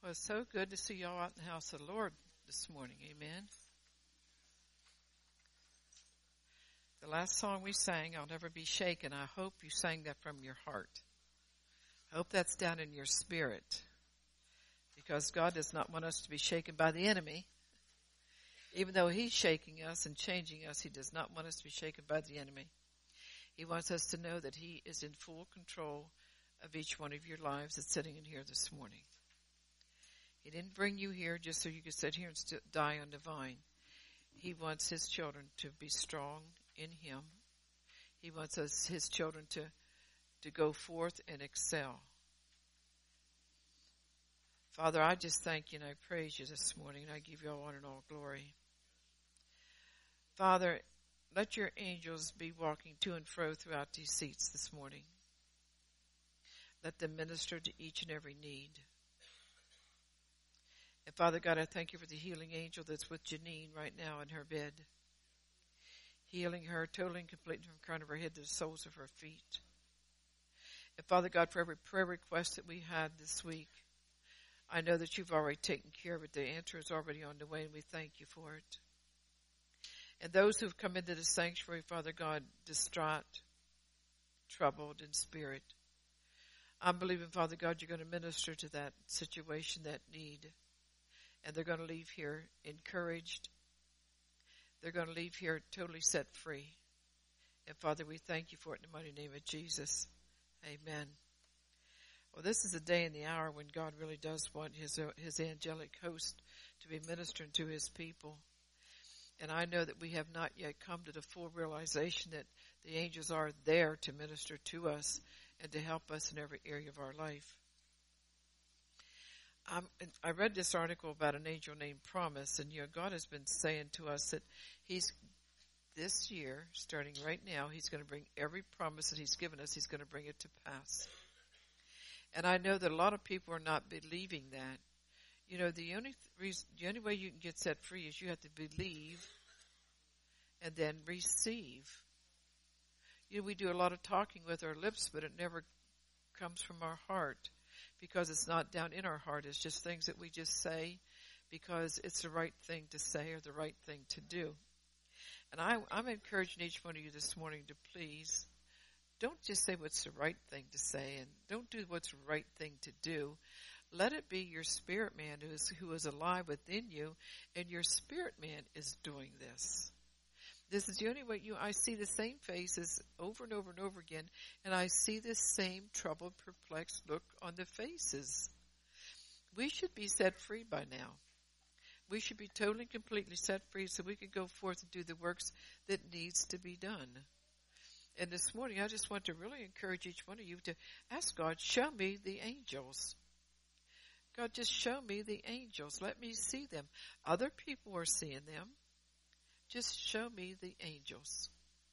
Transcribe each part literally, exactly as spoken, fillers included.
Well, it's so good to see y'all out in the house of the Lord this morning. Amen. The last song we sang, I'll Never Be Shaken, I hope you sang that from your heart. I hope that's down in your spirit. Because God does not want us to be shaken by the enemy. Even though he's shaking us and changing us, he does not want us to be shaken by the enemy. He wants us to know that he is in full control of each one of your lives that's sitting in here this morning. He didn't bring you here just so you could sit here and st- die on the vine. He wants his children to be strong in him. He wants us, his children, to, to go forth and excel. Father, I just thank you and I praise you this morning, and I give you all honor and all glory. Father, let your angels be walking to and fro throughout these seats this morning. Let them minister to each and every need. And Father God, I thank you for the healing angel that's with Janine right now in her bed. Healing her totally and completely from the crown of her head to the soles of her feet. And Father God, for every prayer request that we had this week, I know that you've already taken care of it. The answer is already on the way, and we thank you for it. And those who've come into the sanctuary, Father God, distraught, troubled in spirit, I'm believing, Father God, you're going to minister to that situation, that need. And they're going to leave here encouraged. They're going to leave here totally set free. And Father, we thank you for it in the mighty name of Jesus. Amen. Well, this is the day and the hour when God really does want his, uh, his angelic host to be ministering to his people. And I know that we have not yet come to the full realization that the angels are there to minister to us and to help us in every area of our life. Um, I read this article about an angel named Promise, and you know, God has been saying to us that he's, this year, starting right now, he's going to bring every promise that he's given us, he's going to bring it to pass. And I know that a lot of people are not believing that. You know, the only th- reason, the only way you can get set free is you have to believe and then receive. You know, we do a lot of talking with our lips, but it never comes from our heart. Because it's not down in our heart. It's just things that we just say because it's the right thing to say or the right thing to do. And I, I'm encouraging each one of you this morning to please don't just say what's the right thing to say and don't do what's the right thing to do. Let it be your spirit man who is, who is alive within you, and your spirit man is doing this. This is the only way you, I see the same faces over and over and over again, and I see the same troubled, perplexed look on the faces. We should be set free by now. We should be totally, completely set free so we can go forth and do the works that needs to be done. And this morning, I just want to really encourage each one of you to ask God, show me the angels. God, just show me the angels. Let me see them. Other people are seeing them. Just show me the angels.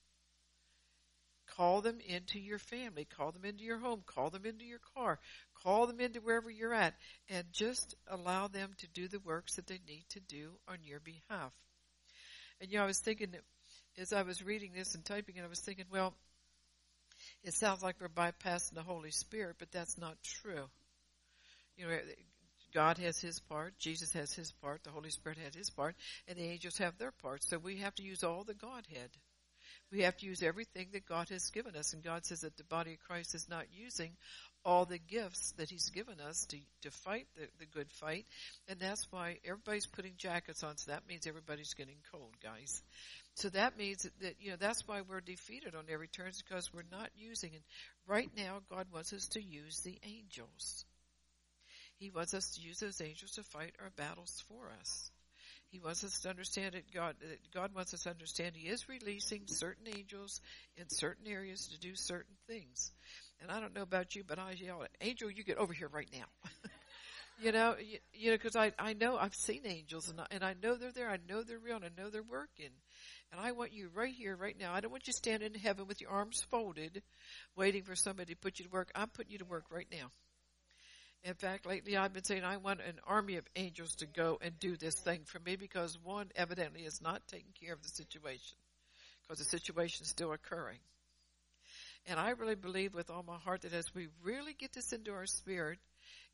Call them into your family. Call them into your home. Call them into your car. Call them into wherever you're at. And just allow them to do the works that they need to do on your behalf. And, you know, I was thinking, as I was reading this and typing it, I was thinking, well, it sounds like we're bypassing the Holy Spirit, but that's not true. You know, God has his part, Jesus has his part, the Holy Spirit has his part, and the angels have their part. So we have to use all the Godhead. We have to use everything that God has given us. And God says that the body of Christ is not using all the gifts that he's given us to, to fight the, the good fight. And that's why everybody's putting jackets on. So that means everybody's getting cold, guys. So that means that, that you know, that's why we're defeated on every turn, because we're not using it. Right now, God wants us to use the angels. He wants us to use those angels to fight our battles for us. He wants us to understand that God, that God wants us to understand he is releasing certain angels in certain areas to do certain things. And I don't know about you, but I yell, angel, you get over here right now. you know, you, you know, because I, I know I've seen angels, and I, and I know they're there. I know they're real, and I know they're working. And I want you right here, right now. I don't want you standing in heaven with your arms folded, waiting for somebody to put you to work. I'm putting you to work right now. In fact, lately I've been saying I want an army of angels to go and do this thing for me, because one evidently is not taking care of the situation, because the situation is still occurring. And I really believe with all my heart that as we really get this into our spirit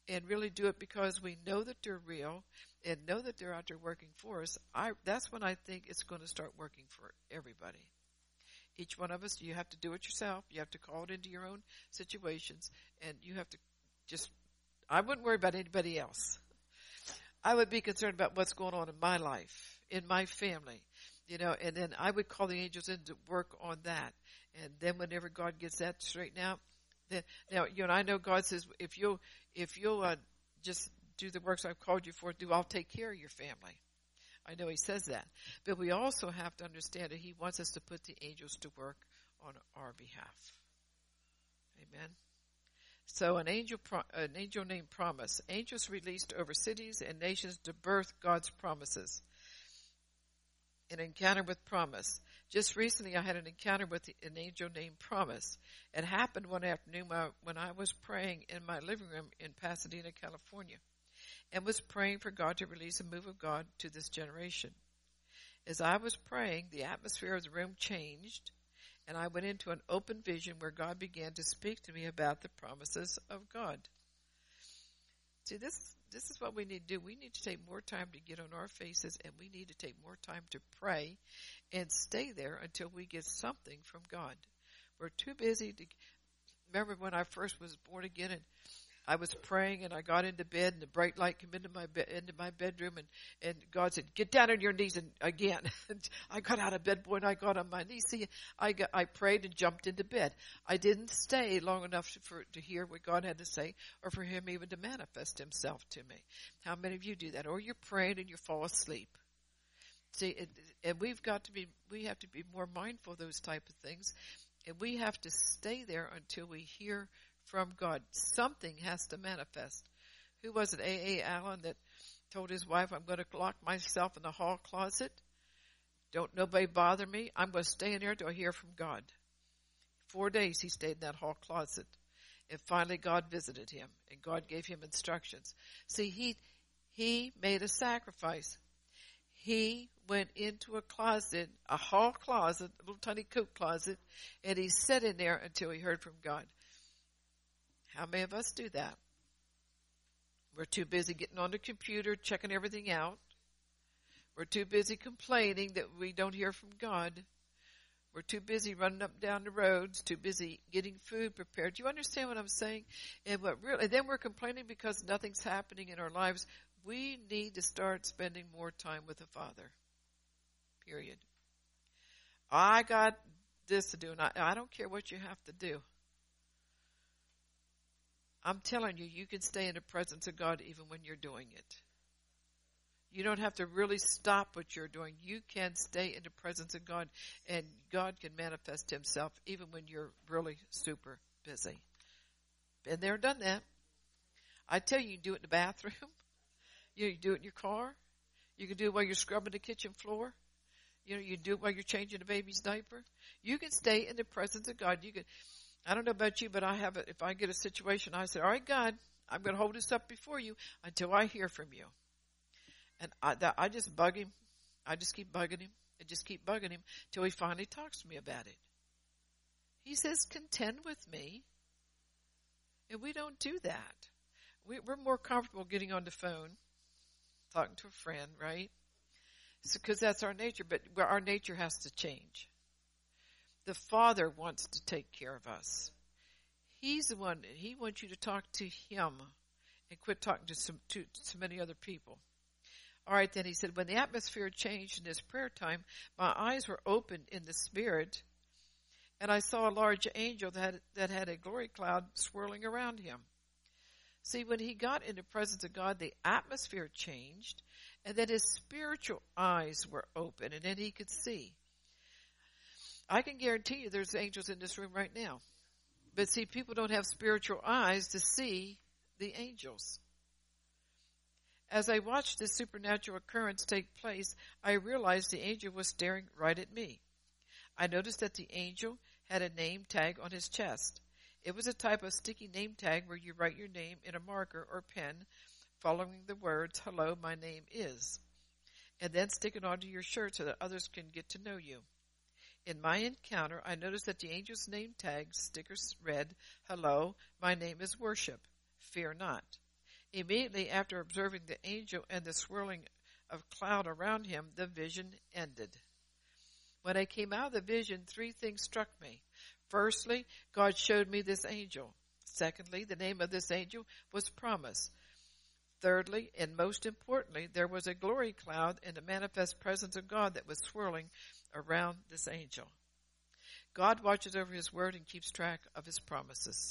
and really do it because we know that they're real and know that they're out there working for us, I, that's when I think it's going to start working for everybody. Each one of us, you have to do it yourself. You have to call it into your own situations, and you have to just, I wouldn't worry about anybody else. I would be concerned about what's going on in my life, in my family, you know, and then I would call the angels in to work on that. And then whenever God gets that straightened out, then, now, you know, I know God says, if you'll, if you'll uh, just do the works I've called you for to do, I'll take care of your family. I know he says that. But we also have to understand that he wants us to put the angels to work on our behalf. Amen. So an angel, an angel named Promise. Angels released over cities and nations to birth God's promises. An encounter with Promise. Just recently I had an encounter with an angel named Promise. It happened one afternoon when I was praying in my living room in Pasadena, California, and was praying for God to release a move of God to this generation. As I was praying, the atmosphere of the room changed, and I went into an open vision where God began to speak to me about the promises of God. See, this this is what we need to do. We need to take more time to get on our faces, and we need to take more time to pray and stay there until we get something from God. We're too busy to... Remember when I first was born again, and I was praying, and I got into bed, and the bright light came into my be- into my bedroom, and, and God said, "Get down on your knees," and again. And I got out of bed, boy, and I got on my knees. See, I got, I prayed and jumped into bed. I didn't stay long enough to, for to hear what God had to say, or for Him even to manifest Himself to me. How many of you do that? Or you're praying and you fall asleep. See, it, and we've got to be, we have to be more mindful of those type of things, and we have to stay there until we hear from God. Something has to manifest. Who was it? A A. Allen that told his wife, "I'm going to lock myself in the hall closet. Don't nobody bother me. I'm going to stay in there till I hear from God." Four days he stayed in that hall closet. And finally God visited him, and God gave him instructions. See, he he made a sacrifice. He went into a closet, a hall closet, a little tiny coat closet, and he sat in there until he heard from God. How many of us do that? We're too busy getting on the computer, checking everything out. We're too busy complaining that we don't hear from God. We're too busy running up and down the roads, too busy getting food prepared. Do you understand what I'm saying? And what really, and then we're complaining because nothing's happening in our lives. We need to start spending more time with the Father. Period. I got this to do, and I, I don't care what you have to do. I'm telling you, you can stay in the presence of God even when you're doing it. You don't have to really stop what you're doing. You can stay in the presence of God, and God can manifest Himself even when you're really super busy. Been there, done that. I tell you, you can do it in the bathroom. You can do it in your car. You can do it while you're scrubbing the kitchen floor. You know, you can do it while you're changing the baby's diaper. You can stay in the presence of God. You can. I don't know about you, but I have it. If I get a situation, I say, "All right, God, I'm going to hold this up before you until I hear from you." And I, that, I just bug Him. I just keep bugging Him and just keep bugging Him till He finally talks to me about it. He says, "Contend with me." And we don't do that. We, we're more comfortable getting on the phone, talking to a friend, right? Because that's our nature, but our nature has to change. The Father wants to take care of us. He's the one, He wants you to talk to Him and quit talking to so, to so many other people. All right, then he said, when the atmosphere changed in this prayer time, my eyes were opened in the Spirit, and I saw a large angel that had, that had a glory cloud swirling around him. See, when he got in the presence of God, the atmosphere changed, and then his spiritual eyes were open, and then he could see. I can guarantee you there's angels in this room right now. But see, people don't have spiritual eyes to see the angels. As I watched this supernatural occurrence take place, I realized the angel was staring right at me. I noticed that the angel had a name tag on his chest. It was a type of sticky name tag where you write your name in a marker or pen following the words, "Hello, my name is," and then stick it onto your shirt so that others can get to know you. In my encounter, I noticed that the angel's name tag stickers read, "Hello, my name is Worship. Fear not." Immediately after observing the angel and the swirling of cloud around him, the vision ended. When I came out of the vision, three things struck me. Firstly, God showed me this angel. Secondly, the name of this angel was Promise. Thirdly, and most importantly, there was a glory cloud and the manifest presence of God that was swirling around this angel. God watches over his word and keeps track of his promises.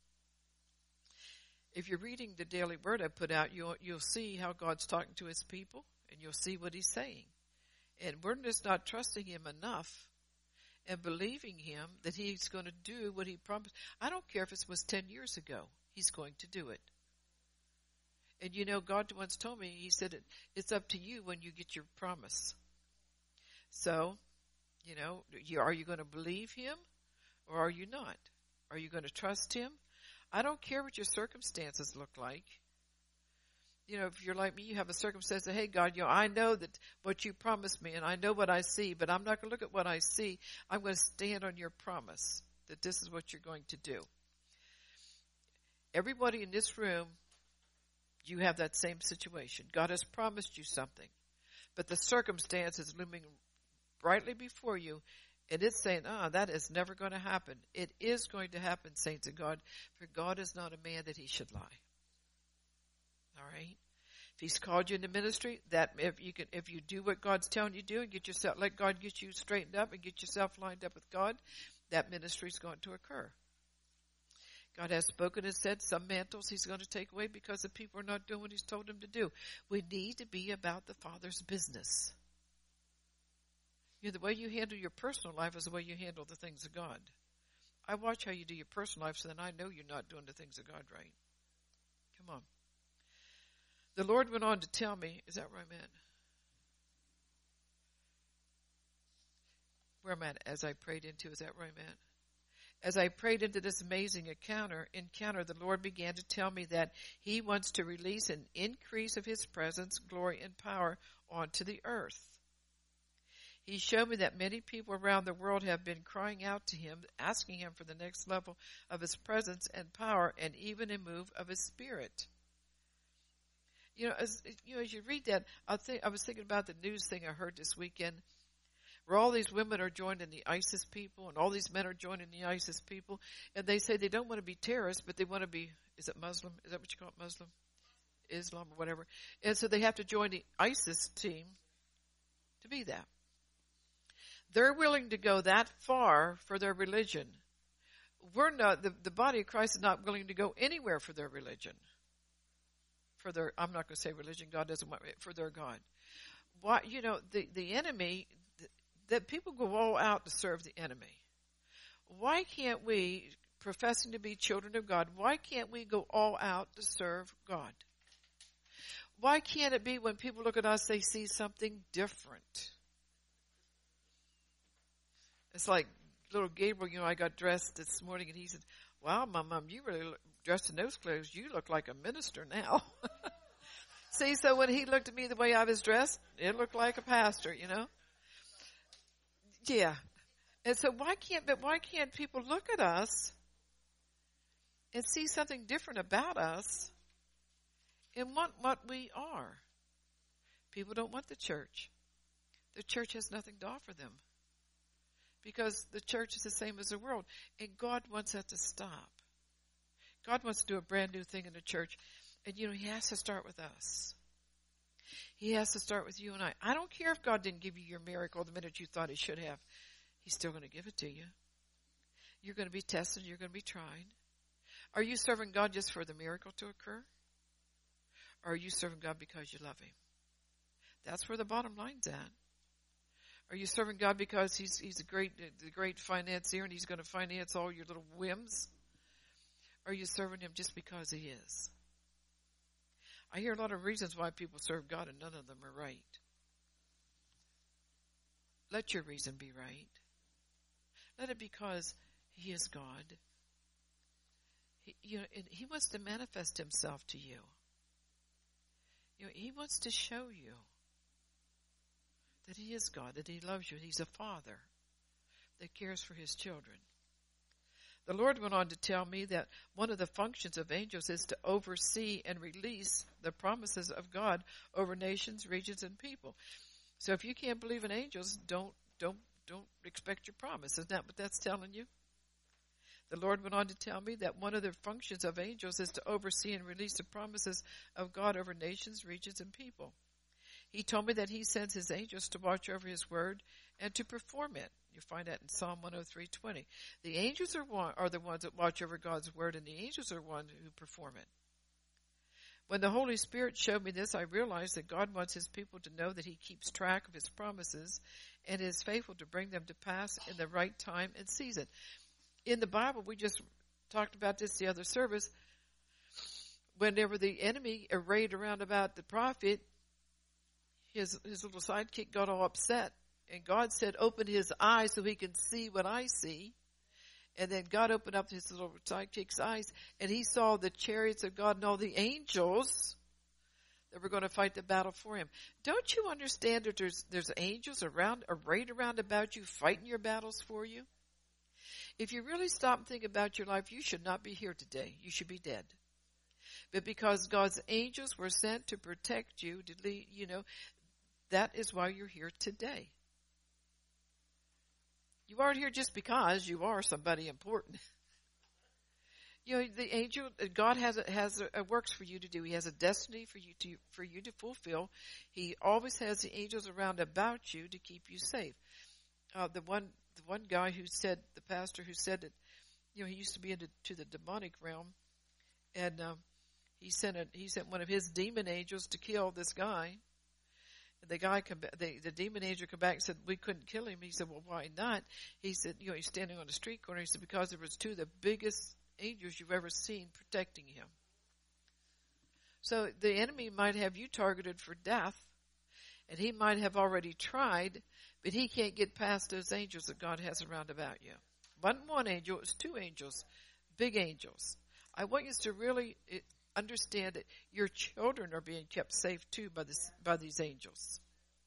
If you're reading the daily word I put out, you'll, you'll see how God's talking to his people, and you'll see what he's saying. And we're just not trusting him enough and believing him that he's going to do what he promised. I don't care if it was ten years ago. He's going to do it. And you know, God once told me, he said, it, it's up to you when you get your promise. So, you know, you, are you going to believe him or are you not? Are you going to trust him? I don't care what your circumstances look like. You know, if you're like me, you have a circumstance that, hey, God, you know, I know that what you promised me and I know what I see, but I'm not going to look at what I see. I'm going to stand on your promise that this is what you're going to do. Everybody in this room, you have that same situation. God has promised you something, but the circumstance is looming brightly before you, and it's saying, ah, oh, that is never going to happen. It is going to happen, saints of God, for God is not a man that he should lie. All right? If he's called you into ministry, that if you can, if you do what God's telling you to do and get yourself, let God get you straightened up and get yourself lined up with God, that ministry is going to occur. God has spoken and said some mantles he's going to take away because the people are not doing what he's told them to do. We need to be about the Father's business. You know, the way you handle your personal life is the way you handle the things of God. I watch how you do your personal life, so then I know you're not doing the things of God right. Come on. The Lord went on to tell me, is that where I'm at? Where I'm at, as I prayed into, is that where I'm at? As I prayed into this amazing encounter, encounter, the Lord began to tell me that he wants to release an increase of his presence, glory, and power onto the earth. He showed me that many people around the world have been crying out to him, asking him for the next level of his presence and power, and even a move of his spirit. You know, as you know, as you read that, I think I was thinking about the news thing I heard this weekend, where all these women are joining the ISIS people, and all these men are joining the ISIS people, and they say they don't want to be terrorists, but they want to be, is it Muslim? Is that what you call it, Muslim? Islam or whatever. And so they have to join the ISIS team to be that. They're willing to go that far for their religion. We're not, the, the body of Christ is not willing to go anywhere for their religion. For their, I'm not going to say religion, God doesn't want it, for their God. Why, you know, the, the enemy, the, that people go all out to serve the enemy. Why can't we, professing to be children of God, why can't we go all out to serve God? Why can't it be when people look at us, they see something different? It's like little Gabriel, you know, I got dressed this morning and he said, wow, my mom, you really look, dressed in those clothes, you look like a minister now. See, so when he looked at me the way I was dressed, it looked like a pastor, you know. Yeah. And so why can't, but why can't people look at us and see something different about us and want what we are? People don't want the church. The church has nothing to offer them. Because the church is the same as the world. And God wants that to stop. God wants to do a brand new thing in the church. And, you know, he has to start with us. He has to start with you and I. I don't care if God didn't give you your miracle the minute you thought he should have. He's still going to give it to you. You're going to be tested. You're going to be tried. Are you serving God just for the miracle to occur? Or are you serving God because you love him? That's where the bottom line's at. Are you serving God because he's he's a great the great financier and he's going to finance all your little whims? Or are you serving him just because he is? I hear a lot of reasons why people serve God and none of them are right. Let your reason be right. Let it be because he is God. He, you know, and he wants to manifest himself to you. You know, he wants to show you that he is God, that he loves you, he's a father that cares for his children. The Lord went on to tell me that one of the functions of angels is to oversee and release the promises of God over nations, regions, and people. So if you can't believe in angels, don't don't don't expect your promise. Isn't that what that's telling you? The Lord went on to tell me that one of the functions of angels is to oversee and release the promises of God over nations, regions, and people. He told me that he sends his angels to watch over his word and to perform it. You find that in Psalm one oh three twenty. The angels are, one, are the ones that watch over God's word, and the angels are the ones who perform it. When the Holy Spirit showed me this, I realized that God wants his people to know that he keeps track of his promises and is faithful to bring them to pass in the right time and season. In the Bible, we just talked about this the other service. Whenever the enemy arrayed around about the prophet, his his little sidekick got all upset. And God said, open his eyes so he can see what I see. And then God opened up his little sidekick's eyes, and he saw the chariots of God and all the angels that were going to fight the battle for him. Don't you understand that there's there's angels around, arrayed around about you, fighting your battles for you? If you really stop and think about your life, you should not be here today. You should be dead. But because God's angels were sent to protect you, to lead, you know, that is why you're here today. You aren't here just because you are somebody important. You know, the angel, God has a, has a, a works for you to do. He has a destiny for you to for you to fulfill. He always has the angels around about you to keep you safe. Uh, the one the one guy who said, the pastor who said that, you know, he used to be into to the demonic realm, and um, he sent a, he sent one of his demon angels to kill this guy. The guy, come back, the, the demon angel come back and said, we couldn't kill him. He said, well, why not? He said, you know, he's standing on the street corner. He said, because there was two of the biggest angels you've ever seen protecting him. So the enemy might have you targeted for death, and he might have already tried, but he can't get past those angels that God has around about you. Wasn't one angel, it was two angels, big angels. I want you to really understand that your children are being kept safe too by this by these angels.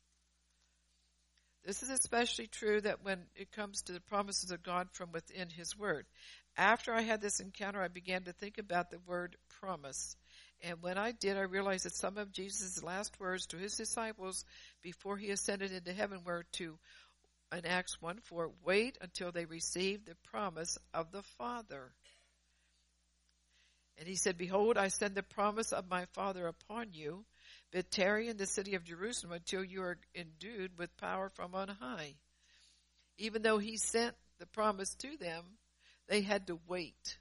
This is especially true that when it comes to the promises of God from within his word. After I had this encounter, I began to think about the word promise. And when I did, I realized that some of Jesus' last words to his disciples before he ascended into heaven were to, in Acts one four, wait until they receive the promise of the Father. And he said, behold, I send the promise of my Father upon you, but tarry in the city of Jerusalem until you are endued with power from on high. Even though he sent the promise to them, they had to wait.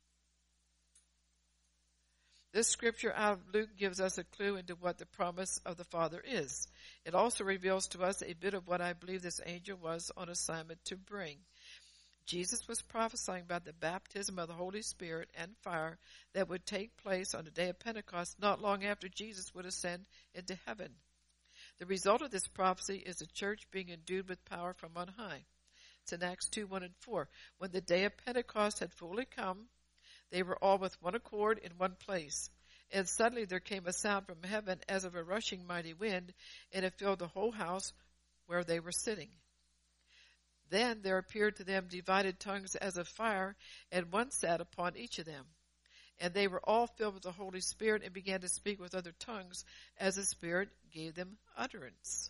This scripture out of Luke gives us a clue into what the promise of the Father is. It also reveals to us a bit of what I believe this angel was on assignment to bring. Jesus was prophesying about the baptism of the Holy Spirit and fire that would take place on the day of Pentecost not long after Jesus would ascend into heaven. The result of this prophecy is the church being endued with power from on high. It's in Acts two, one and four. When the day of Pentecost had fully come, they were all with one accord in one place. And suddenly there came a sound from heaven as of a rushing mighty wind, and it filled the whole house where they were sitting. Then there appeared to them divided tongues as of fire, and one sat upon each of them. And they were all filled with the Holy Spirit and began to speak with other tongues as the Spirit gave them utterance.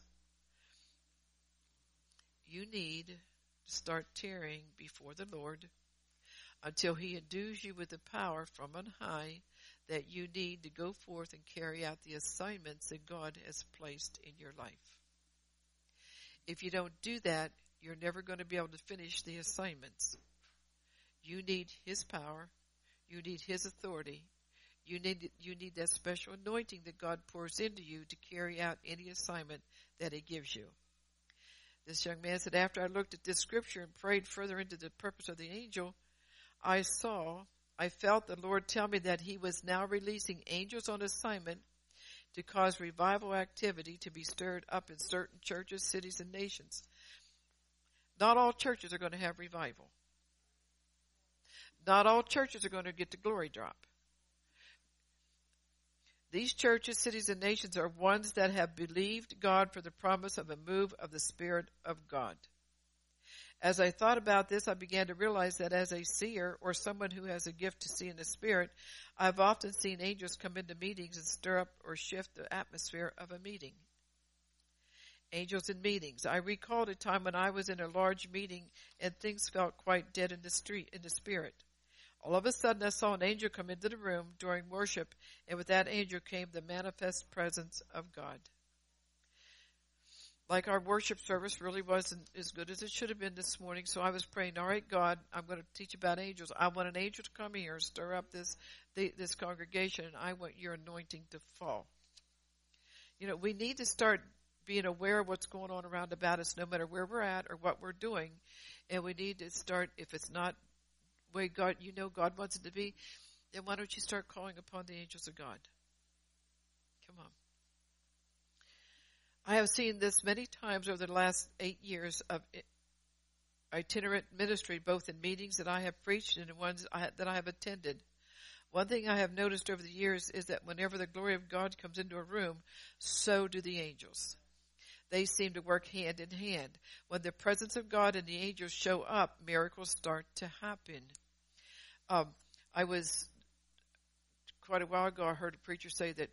You need to start tarrying before the Lord until he endues you with the power from on high that you need to go forth and carry out the assignments that God has placed in your life. If you don't do that, you're never going to be able to finish the assignments. You need his power. You need his authority. You need you need that special anointing that God pours into you to carry out any assignment that he gives you. This young man said, after I looked at this scripture and prayed further into the purpose of the angel, I saw, I felt the Lord tell me that he was now releasing angels on assignment to cause revival activity to be stirred up in certain churches, cities, and nations. Not all churches are going to have revival. Not all churches are going to get the glory drop. These churches, cities, and nations are ones that have believed God for the promise of a move of the Spirit of God. As I thought about this, I began to realize that as a seer or someone who has a gift to see in the spirit, I've often seen angels come into meetings and stir up or shift the atmosphere of a meeting. Angels in meetings. I recalled a time when I was in a large meeting and things felt quite dead in the street, in the spirit. All of a sudden, I saw an angel come into the room during worship, and with that angel came the manifest presence of God. Like our worship service really wasn't as good as it should have been this morning, so I was praying, all right, God, I'm going to teach about angels. I want an angel to come here and stir up this the, this congregation, and I want your anointing to fall. You know, we need to start being aware of what's going on around about us, no matter where we're at or what we're doing, and we need to start, if it's not the way God, you know God wants it to be, then why don't you start calling upon the angels of God? Come on. I have seen this many times over the last eight years of itinerant ministry, both in meetings that I have preached and in ones I, that I have attended. One thing I have noticed over the years is that whenever the glory of God comes into a room, so do the angels. They seem to work hand in hand. When the presence of God and the angels show up, miracles start to happen. Um, I was, quite a while ago, I heard a preacher say that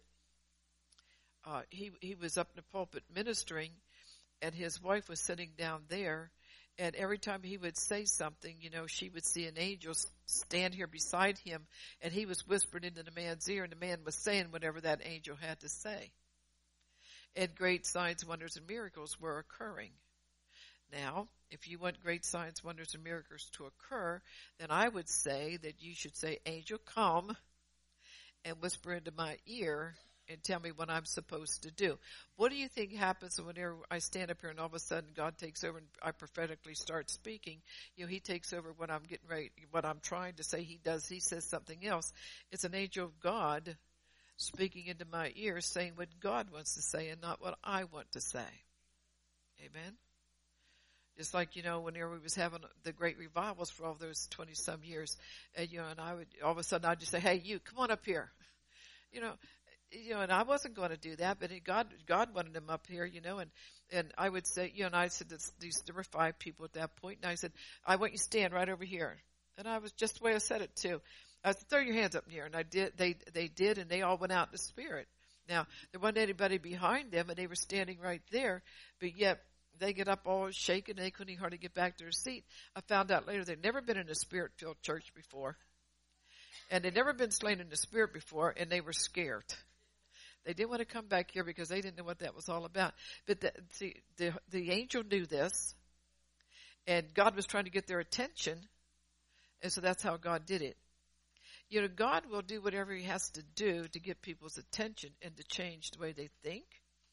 Uh, he he was up in the pulpit ministering, and his wife was sitting down there, and every time he would say something, you know, she would see an angel stand here beside him, and he was whispering into the man's ear, and the man was saying whatever that angel had to say. And great signs, wonders, and miracles were occurring. Now, if you want great signs, wonders, and miracles to occur, then I would say that you should say, angel, come, and whisper into my ear, and tell me what I'm supposed to do. What do you think happens whenever I stand up here and all of a sudden God takes over and I prophetically start speaking? You know, he takes over when I'm getting ready, what I'm trying to say. He does, he says something else. It's an angel of God speaking into my ear, saying what God wants to say and not what I want to say. Amen? Just like, you know, whenever we was having the great revivals for all those twenty some years, and, you know, and I would, all of a sudden I'd just say, hey, you, come on up here. You know, You know, and I wasn't going to do that, but it, God, God wanted him up here, you know, and, and I would say, you know, and I said, this, these, there were five people at that point, and I said, I want you to stand right over here. And I was just the way I said it too. I said, throw your hands up in here. And I did, they, they did, and they all went out in the spirit. Now, there wasn't anybody behind them, and they were standing right there, but yet they get up all shaken, and they couldn't hardly get back to their seat. I found out later they'd never been in a spirit-filled church before, and they'd never been slain in the spirit before, and they were scared. They didn't want to come back here because they didn't know what that was all about. But the, see, the, the angel knew this, and God was trying to get their attention, and so that's how God did it. You know, God will do whatever he has to do to get people's attention and to change the way they think,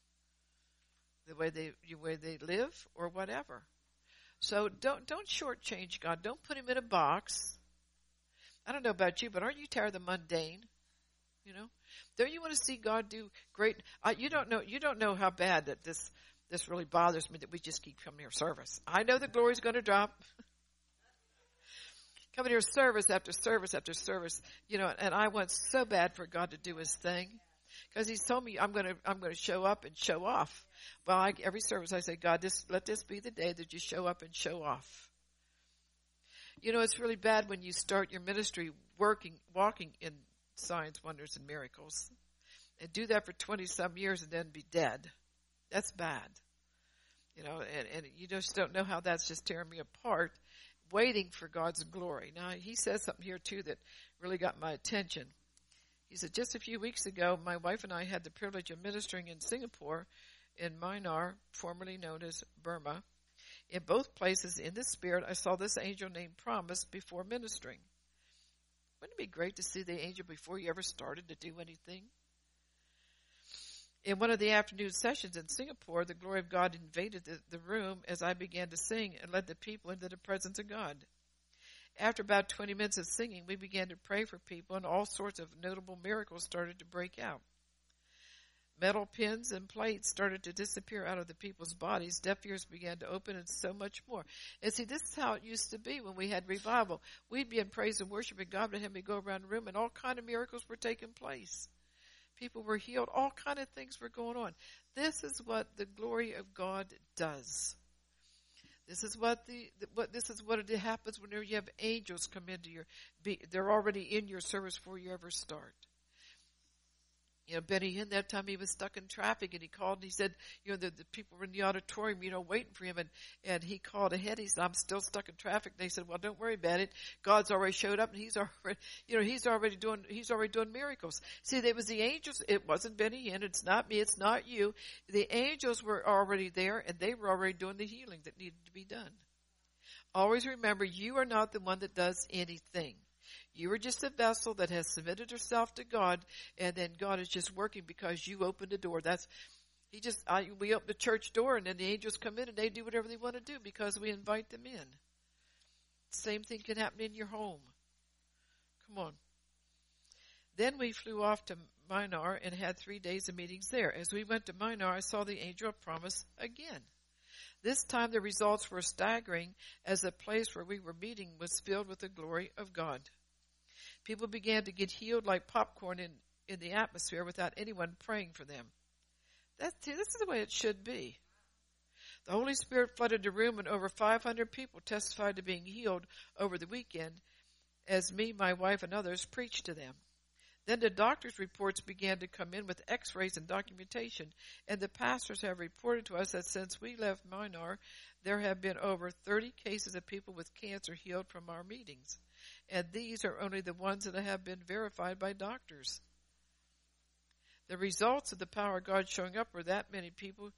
the way they the way they live, or whatever. So don't don't shortchange God. Don't put him in a box. I don't know about you, but aren't you tired of the mundane? You know, don't you want to see God do great? Uh, you don't know. You don't know how bad that this this really bothers me that we just keep coming here service. I know the glory's going to drop. Coming here service after service after service, you know, and I want so bad for God to do his thing, because he's told me I'm going to I'm going to show up and show off. Well, I, every service I say, God, this let this be the day that you show up and show off. You know, it's really bad when you start your ministry working, walking in signs, wonders, and miracles, and do that for twenty some years and then be dead. That's bad. You know, and, and you just don't know how that's just tearing me apart, waiting for God's glory. Now, he says something here too that really got my attention. He said, just a few weeks ago, my wife and I had the privilege of ministering in Singapore, in Myanmar, formerly known as Burma. In both places, in the spirit, I saw this angel named Promise before ministering. Wouldn't it be great to see the angel before you ever started to do anything? In one of the afternoon sessions in Singapore, the glory of God invaded the, the room as I began to sing and led the people into the presence of God. After about twenty minutes of singing, we began to pray for people, and all sorts of notable miracles started to break out. Metal pins and plates started to disappear out of the people's bodies. Deaf ears began to open, and so much more. And see, this is how it used to be when we had revival. We'd be in praise and worship, and God would have me go around the room, and all kind of miracles were taking place. People were healed. All kind of things were going on. This is what the glory of God does. This is what the what this is what it happens whenever you have angels come into your. Be, they're already in your service before you ever start. You know, Benny Hinn, that time he was stuck in traffic, and he called and he said, you know, the, the people were in the auditorium, you know, waiting for him, and, and he called ahead. He said, I'm still stuck in traffic. And they said, well, don't worry about it. God's already showed up, and he's already, you know, he's already doing, he's already doing miracles. See, there was the angels. It wasn't Benny Hinn. It's not me. It's not you. The angels were already there, and they were already doing the healing that needed to be done. Always remember, you are not the one that does anything. You are just a vessel that has submitted herself to God, and then God is just working because you opened the door. That's He just I, we open the church door, and then the angels come in and they do whatever they want to do because we invite them in. Same thing can happen in your home. Come on. Then we flew off to Myanmar and had three days of meetings there. As we went to Myanmar, I saw the angel of promise again. This time the results were staggering, as the place where we were meeting was filled with the glory of God. People began to get healed like popcorn in, in the atmosphere without anyone praying for them. That's, this is the way it should be. The Holy Spirit flooded the room, and over five hundred people testified to being healed over the weekend as me, my wife, and others preached to them. Then the doctor's reports began to come in with x-rays and documentation, and the pastors have reported to us that since we left Myanmar, there have been over thirty cases of people with cancer healed from our meetings. And these are only the ones that have been verified by doctors. The results of the power of God showing up were that many people,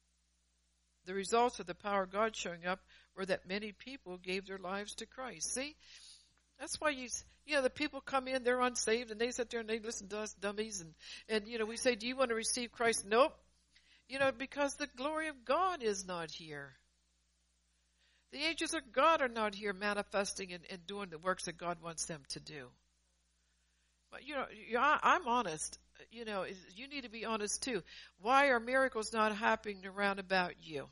the results of the power of God showing up were that many people gave their lives to Christ. See? That's why you, you know, the people come in, they're unsaved, and they sit there and they listen to us dummies. And, and, you know, we say, do you want to receive Christ? Nope. You know, because the glory of God is not here. The angels of God are not here manifesting and, and doing the works that God wants them to do. But, you know, I, I'm honest. You know, you need to be honest too. Why are miracles not happening around about you?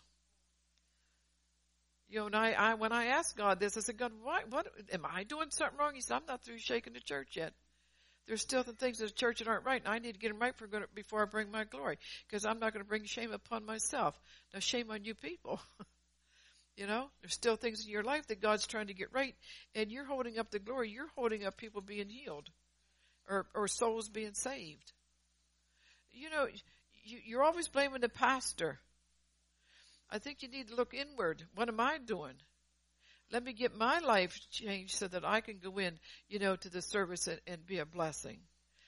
You know, and I, I when I asked God this, I said, God, why, what, am I doing something wrong? He said, I'm not through shaking the church yet. There's still some things in the church that aren't right, and I need to get them right for, before I bring my glory, because I'm not going to bring shame upon myself. Now, shame on you people. You know, there's still things in your life that God's trying to get right, and you're holding up the glory. You're holding up people being healed or, or souls being saved. You know, you, you're always blaming the pastor. I think you need to look inward. What am I doing? Let me get my life changed so that I can go in, you know, to the service and, and be a blessing.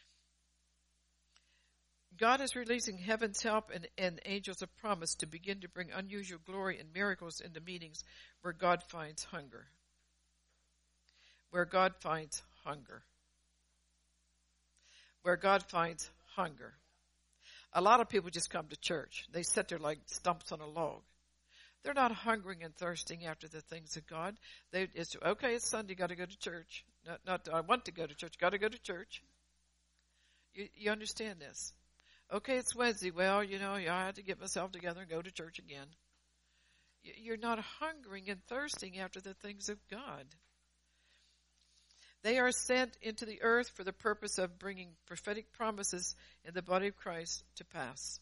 God is releasing heaven's help and, and angels of promise to begin to bring unusual glory and miracles into meetings where God finds hunger. Where God finds hunger. Where God finds hunger. A lot of people just come to church. They sit there like stumps on a log. They're not hungering and thirsting after the things of God. They, it's, okay, it's Sunday, got to go to church. Not, not, I want to go to church, got to go to church. You, you understand this? Okay, it's Wednesday. Well, you know, I had to get myself together and go to church again. You're not hungering and thirsting after the things of God. They are sent into the earth for the purpose of bringing prophetic promises in the body of Christ to pass.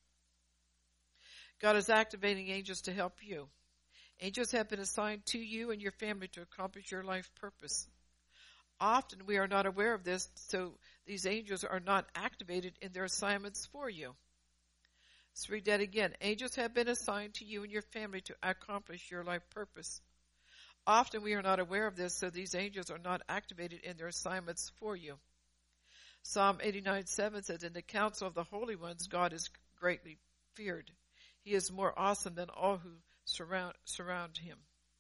God is activating angels to help you. Angels have been assigned to you and your family to accomplish your life purpose. Often we are not aware of this, so these angels are not activated in their assignments for you. Let's read that again. Angels have been assigned to you and your family to accomplish your life purpose. Often we are not aware of this, so these angels are not activated in their assignments for you. Psalm eighty-nine seven says, in the council of the holy ones, God is greatly feared. He is more awesome than all who surround, surround him.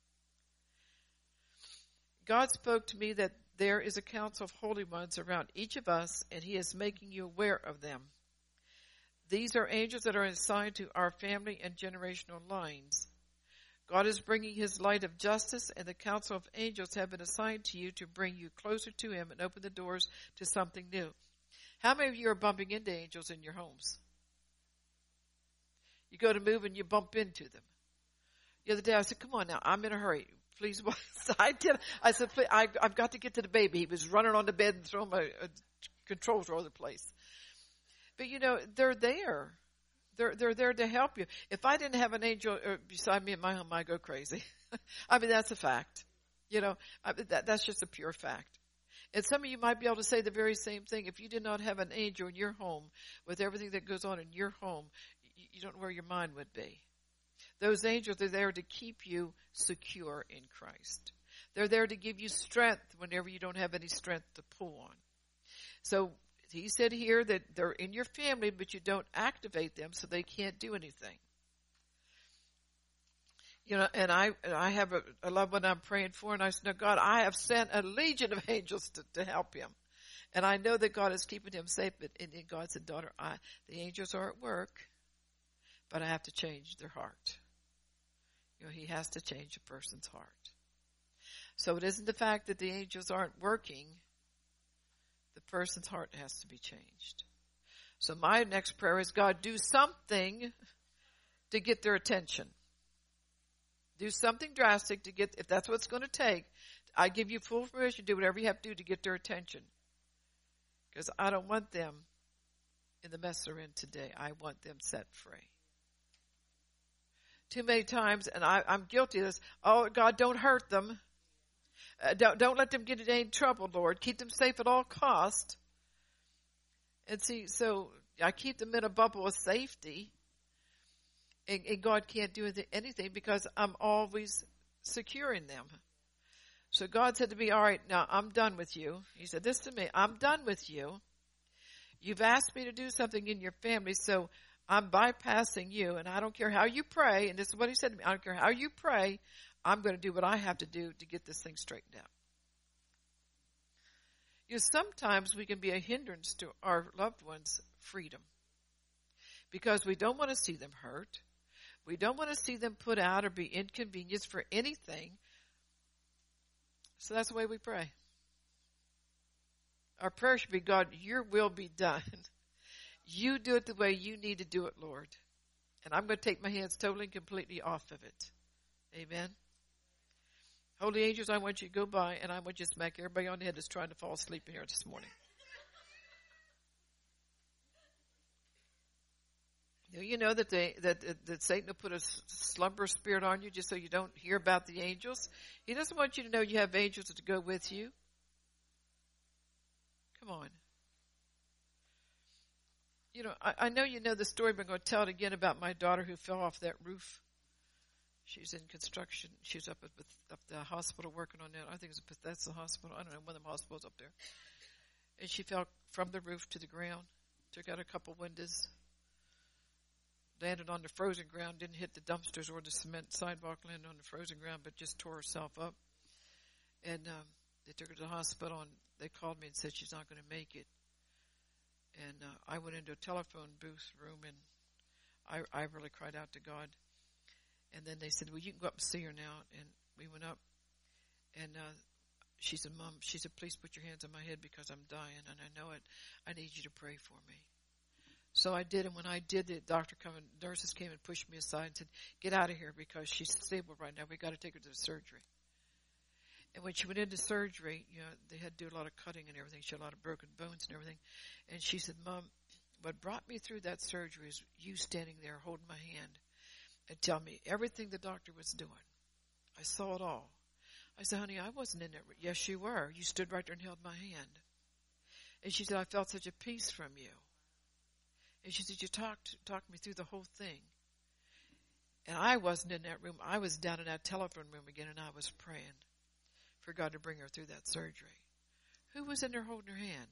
God spoke to me that there is a council of holy ones around each of us, and he is making you aware of them. These are angels that are assigned to our family and generational lines. God is bringing his light of justice, and the council of angels have been assigned to you to bring you closer to him and open the doors to something new. How many of you are bumping into angels in your homes? You go to move and you bump into them. The other day I said, come on now, I'm in a hurry. Please, I did. I said, please, I, I've got to get to the baby. He was running on the bed and throwing my uh, controls all over the place. But, you know, they're there. They're, they're there to help you. If I didn't have an angel beside me in my home, I'd go crazy. I mean, that's a fact. You know, I mean, that, that's just a pure fact. And some of you might be able to say the very same thing. If you did not have an angel in your home, with everything that goes on in your home, you, you don't know where your mind would be. Those angels are there to keep you secure in Christ. They're there to give you strength whenever you don't have any strength to pull on. So he said here that they're in your family, but you don't activate them, so they can't do anything. You know, and I and I have a, a loved one I'm praying for, and I said, no, God, I have sent a legion of angels to, to help him. And I know that God is keeping him safe, but and, and God said, daughter, I, the angels are at work, but I have to change their heart. You know, he has to change a person's heart. So it isn't the fact that the angels aren't working. The person's heart has to be changed. So my next prayer is, God, do something to get their attention. Do something drastic to get, if that's what it's going to take, I give you full permission to do whatever you have to do to get their attention. Because I don't want them in the mess they're in today. I want them set free. Too many times, and I, I'm guilty of this, oh, God, don't hurt them. Uh, don't, don't let them get in any trouble, Lord. Keep them safe at all costs. And see, so I keep them in a bubble of safety. And, and God can't do anything because I'm always securing them. So God said to me, all right, now I'm done with you. He said this to me, I'm done with you. You've asked me to do something in your family, so I'm bypassing you. And I don't care how you pray. And this is what he said to me. I don't care how you pray. I'm going to do what I have to do to get this thing straightened out. You know, sometimes we can be a hindrance to our loved ones' freedom because we don't want to see them hurt. We don't want to see them put out or be inconvenienced for anything. So that's the way we pray. Our prayer should be, God, your will be done. You do it the way you need to do it, Lord. And I'm going to take my hands totally and completely off of it. Amen. Holy angels, I want you to go by, and I want you to smack everybody on the head that's trying to fall asleep in here this morning. You know that they that that Satan will put a slumber spirit on you just so you don't hear about the angels. He doesn't want you to know you have angels to go with you. Come on. You know, I, I know you know the story, but I'm going to tell it again about my daughter who fell off that roof. She's in construction. She's up at up the hospital working on that. I think it's Bethesda Hospital. I don't know, one of them hospitals up there. And she fell from the roof to the ground. Took out a couple windows. Landed on the frozen ground. Didn't hit the dumpsters or the cement sidewalk. Landed on the frozen ground, but just tore herself up. And um, they took her to the hospital, and they called me and said she's not going to make it. And uh, I went into a telephone booth room, and I, I really cried out to God. And then they said, well, you can go up and see her now. And we went up, and uh, she said, Mom, she said, please put your hands on my head because I'm dying, and I know it. I need you to pray for me. So I did, and when I did, the doctor come and nurses came and pushed me aside and said, get out of here because she's stable right now. We got to take her to the surgery. And when she went into surgery, you know, they had to do a lot of cutting and everything. She had a lot of broken bones and everything. And she said, Mom, what brought me through that surgery is you standing there holding my hand and tell me everything the doctor was doing. I saw it all. I said, honey, I wasn't in there. Yes, you were. You stood right there and held my hand. And she said, I felt such a peace from you. And she said, you talked, talked me through the whole thing. And I wasn't in that room. I was down in that telephone room again, and I was praying for God to bring her through that surgery. Who was in there holding her hand?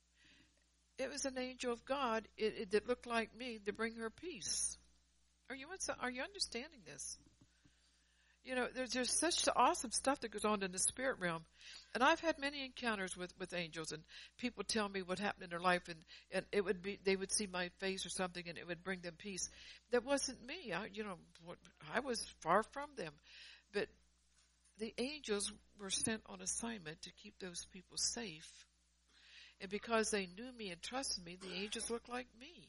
It was an angel of God it, it, that looked like me to bring her peace. Are you are you understanding this? You know, there's there's such awesome stuff that goes on in the spirit realm. And I've had many encounters with, with angels, and people tell me what happened in their life, and, and it would be they would see my face or something, and it would bring them peace. That wasn't me. I, you know, I was far from them. But the angels were sent on assignment to keep those people safe. And because they knew me and trusted me, the angels looked like me.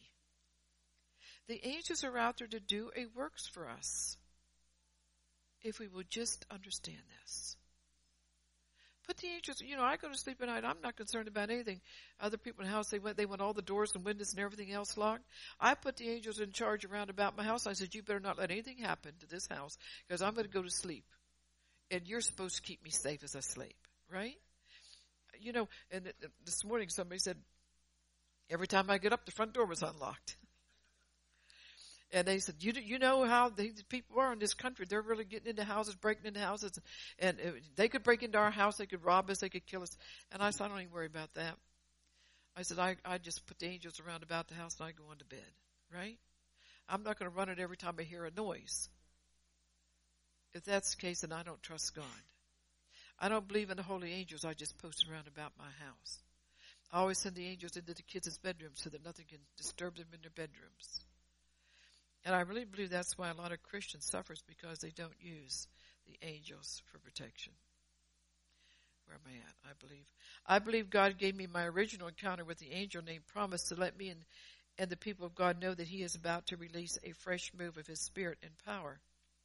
The angels are out there to do a works for us. If we would just understand this. Put the angels, you know, I go to sleep at night. I'm not concerned about anything. Other people in the house, they went, they want all the doors and windows and everything else locked. I put the angels in charge around about my house. I said, you better not let anything happen to this house because I'm going to go to sleep. And you're supposed to keep me safe as I sleep, right? You know, and this morning somebody said, every time I get up, the front door was unlocked. And they said, you you know how these people are in this country. They're really getting into houses, breaking into houses. And they could break into our house. They could rob us. They could kill us. And I said, I don't even worry about that. I said, I, I just put the angels around about the house and I go on to bed, right? I'm not going to run it every time I hear a noise. If that's the case, then I don't trust God. I don't believe in the holy angels I just post around about my house. I always send the angels into the kids' bedrooms so that nothing can disturb them in their bedrooms. And I really believe that's why a lot of Christians suffers, because they don't use the angels for protection. Where am I at? I believe. I believe God gave me my original encounter with the angel named Promise to let me and, and the people of God know that he is about to release a fresh move of his spirit and power.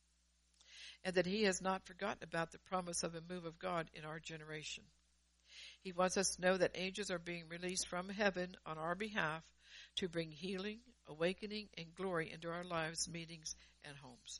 And that he has not forgotten about the promise of a move of God in our generation. He wants us to know that angels are being released from heaven on our behalf to bring healing, awakening, and glory into our lives, meetings, and homes.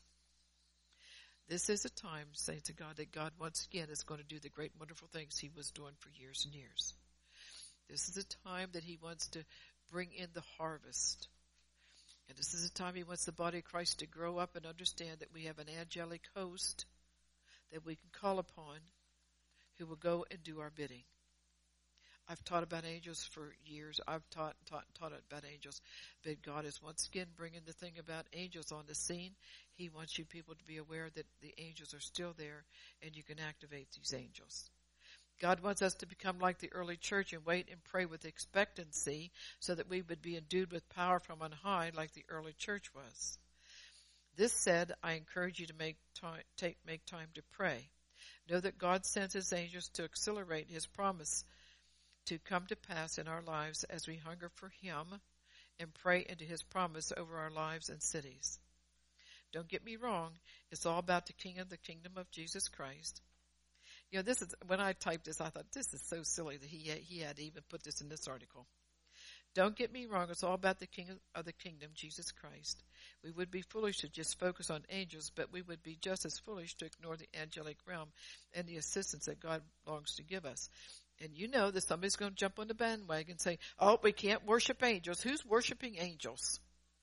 This is a time, saints of God, that God once again is going to do the great wonderful things he was doing for years and years. This is a time that he wants to bring in the harvest. And this is a time he wants the body of Christ to grow up and understand that we have an angelic host that we can call upon who will go and do our bidding. I've taught about angels for years. I've taught taught taught about angels. But God is once again bringing the thing about angels on the scene. He wants you people to be aware that the angels are still there and you can activate these angels. God wants us to become like the early church and wait and pray with expectancy so that we would be endued with power from on high like the early church was. This said, I encourage you to make time, take, make time to pray. Know that God sends his angels to accelerate his promise to come to pass in our lives as we hunger for him and pray into his promise over our lives and cities. Don't get me wrong, it's all about the King of the kingdom of Jesus Christ. You know, this is, when I typed this, I thought, this is so silly that he had, he had to even put this in this article. Don't get me wrong, it's all about the King of the kingdom, Jesus Christ. We would be foolish to just focus on angels, but we would be just as foolish to ignore the angelic realm and the assistance that God longs to give us. And you know that somebody's going to jump on the bandwagon and say, oh, we can't worship angels. Who's worshiping angels?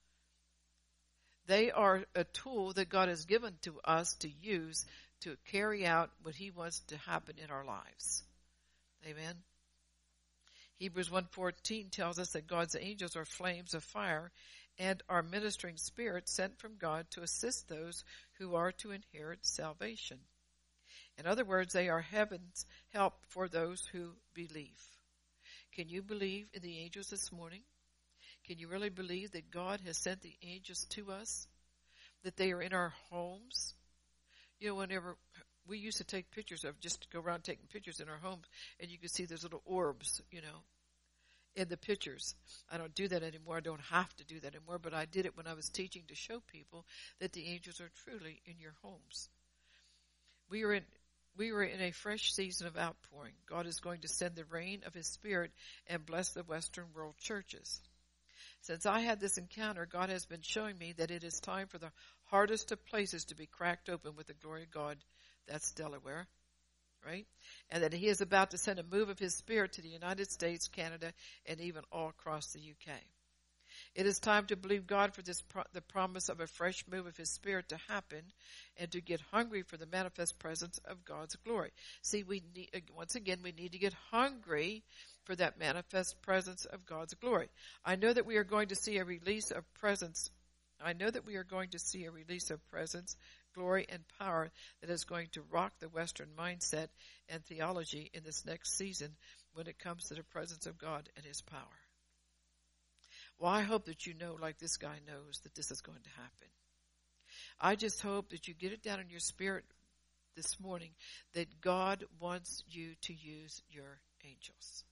They are a tool that God has given to us to use to carry out what he wants to happen in our lives. Amen. Hebrews one fourteen tells us that God's angels are flames of fire and are ministering spirits sent from God to assist those who are to inherit salvation. In other words, they are heaven's help for those who believe. Can you believe in the angels this morning? Can you really believe that God has sent the angels to us? That they are in our homes? You know, whenever we used to take pictures of, just go around taking pictures in our homes, and you could see those little orbs, you know, in the pictures. I don't do that anymore. I don't have to do that anymore, but I did it when I was teaching to show people that the angels are truly in your homes. We are in We were in a fresh season of outpouring. God is going to send the rain of his spirit and bless the Western world churches. Since I had this encounter, God has been showing me that it is time for the hardest of places to be cracked open with the glory of God. That's Delaware, right? And that he is about to send a move of his spirit to the United States, Canada, and even all across the U K. It is time to believe God for this pro- the promise of a fresh move of his spirit to happen and to get hungry for the manifest presence of God's glory. See, we need, once again, we need to get hungry for that manifest presence of God's glory. I know that we are going to see a release of presence. I know that we are going to see a release of presence, glory, and power that is going to rock the Western mindset and theology in this next season when it comes to the presence of God and his power. Well, I hope that you know, like this guy knows, that this is going to happen. I just hope that you get it down in your spirit this morning that God wants you to use your angels.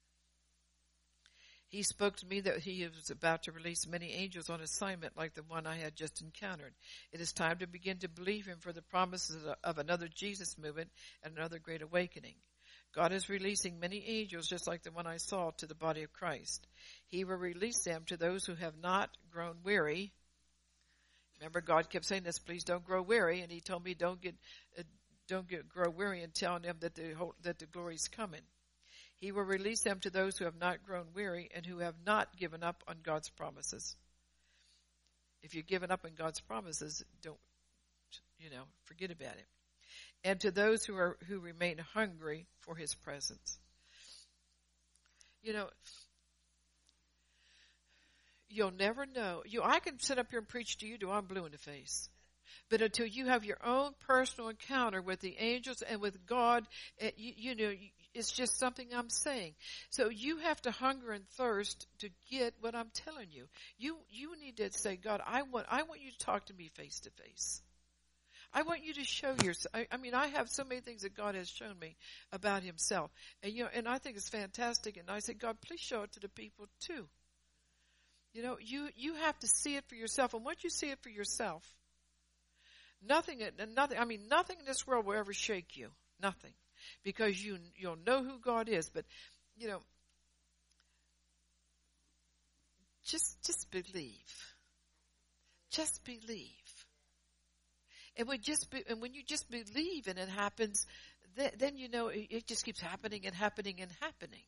He spoke to me that he was about to release many angels on assignment like the one I had just encountered. It is time to begin to believe him for the promises of another Jesus movement and another great awakening. God is releasing many angels, just like the one I saw, to the body of Christ. He will release them to those who have not grown weary. Remember, God kept saying this, please don't grow weary. And he told me don't get, uh, don't get, grow weary and telling them that the, whole, that the glory is coming. He will release them to those who have not grown weary and who have not given up on God's promises. If you've given up on God's promises, don't, you know, forget about it. And to those who are who remain hungry for his presence. You know, you'll never know. You, I can sit up here and preach to you till I'm blue in the face. But until you have your own personal encounter with the angels and with God, you, you know, it's just something I'm saying. So you have to hunger and thirst to get what I'm telling you. You you need to say, God, I want I want you to talk to me face to face. I want you to show yourself. I, I mean, I have so many things that God has shown me about himself. And, you know, and I think it's fantastic. And I say, God, please show it to the people too. You know, you, you have to see it for yourself. And once you see it for yourself, nothing, nothing, I mean, nothing in this world will ever shake you. Nothing. Because you, you'll know who God is. But, you know, just, just believe. Just believe. And when just be, and when you just believe and it happens, then, then you know it, it just keeps happening and happening and happening.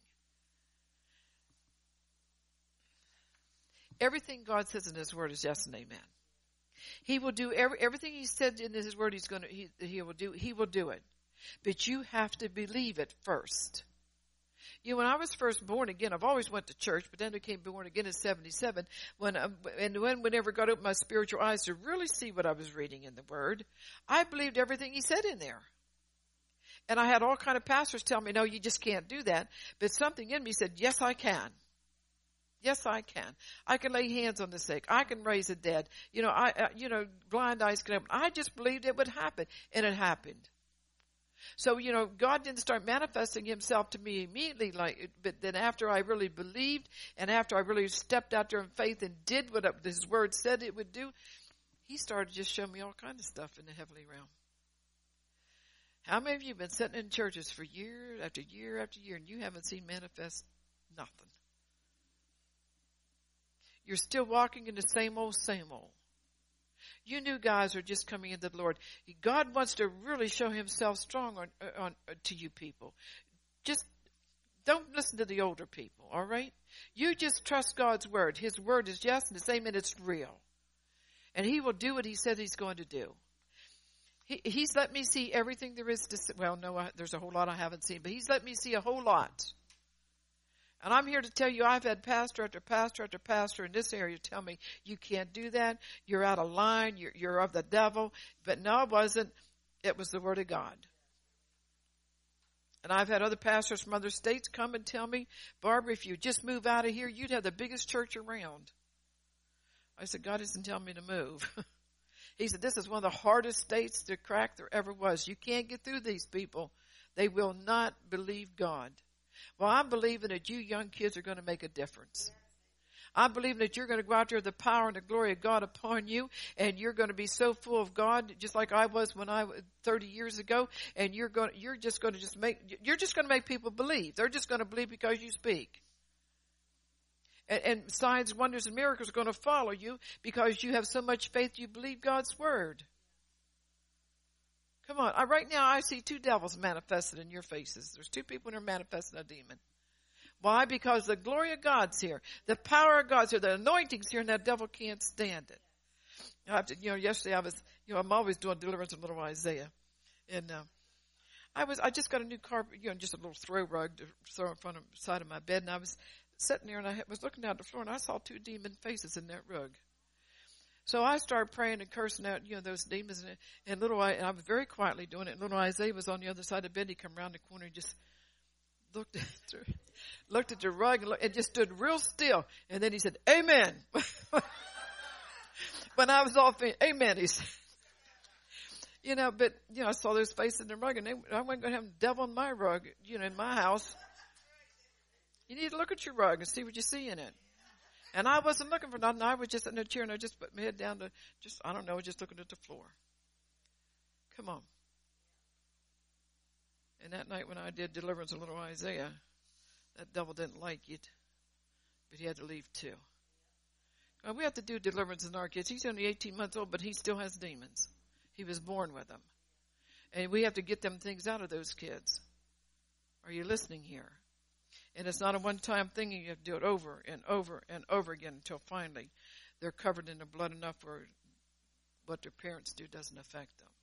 Everything God says in his word is yes and amen. He will do every, everything he said in his word he's going to, he, he will do, he will do it. But you have to believe it first. You know, when I was first born again, I've always went to church, but then I became born again in seventy-seven. When I, and when whenever God opened my spiritual eyes to really see what I was reading in the Word, I believed everything He said in there. And I had all kind of pastors tell me, "No, you just can't do that." But something in me said, "Yes, I can. Yes, I can. I can lay hands on the sick. I can raise the dead. You know, I, uh, you know, blind eyes can open." I just believed it would happen, and it happened. So, you know, God didn't start manifesting himself to me immediately, like, but then after I really believed and after I really stepped out there in faith and did what his word said it would do, he started to just showing me all kinds of stuff in the heavenly realm. How many of you have been sitting in churches for year after year after year and you haven't seen manifest nothing? You're still walking in the same old, same old. You new guys are just coming into the Lord. God wants to really show himself strong on, on, on to you people. Just don't listen to the older people, all right? You just trust God's word. His word is yes and it's amen, it's real. And he will do what he said he's going to do. He, he's let me see everything there is to see. Well, no, I, there's a whole lot I haven't seen, but he's let me see a whole lot. And I'm here to tell you, I've had pastor after pastor after pastor in this area tell me, you can't do that. You're out of line. You're, you're of the devil. But no, it wasn't. It was the word of God. And I've had other pastors from other states come and tell me, Barbara, if you just move out of here, you'd have the biggest church around. I said, God isn't telling me to move. He said, this is one of the hardest states to crack there ever was. You can't get through these people. They will not believe God. Well, I'm believing that you young kids are going to make a difference. I'm believing that you're going to go out there with the power and the glory of God upon you, and you're going to be so full of God, just like I was when I was thirty years ago. And you're going, you're just going to just make, you're just going to make people believe. They're just going to believe because you speak. And, and signs, wonders, and miracles are going to follow you because you have so much faith you believe God's word. Come on. I, right now I see two devils manifested in your faces. There's two people that are manifesting a demon. Why? Because the glory of God's here. The power of God's here. The anointing's here and that devil can't stand it. I have to, you know, yesterday I was, you know, I'm always doing deliverance in little Isaiah. And, uh, I was, I just got a new carpet, you know, just a little throw rug to throw in front of the side of my bed. And I was sitting there and I was looking down at the floor and I saw two demon faces in that rug. So I started praying and cursing out, you know, those demons. And, and little, I, and I was very quietly doing it. And little Isaiah was on the other side of the bed. He come around the corner and just looked at the, looked at the rug and, looked, and just stood real still. And then he said, amen. When I was off, amen, he said. You know, but, you know, I saw those faces in the rug and they, I wasn't going to have a devil in my rug, you know, in my house. You need to look at your rug and see what you see in it. And I wasn't looking for nothing. I was just in a chair and I just put my head down to just, I don't know, just looking at the floor. Come on. And that night when I did deliverance of little Isaiah, that devil didn't like it, but he had to leave too. Well, we have to do deliverance in our kids. He's only eighteen months old, but he still has demons. He was born with them. And we have to get them things out of those kids. Are you listening here? And it's not a one-time thing. You have to do it over and over and over again until finally they're covered in the blood enough where what their parents do doesn't affect them.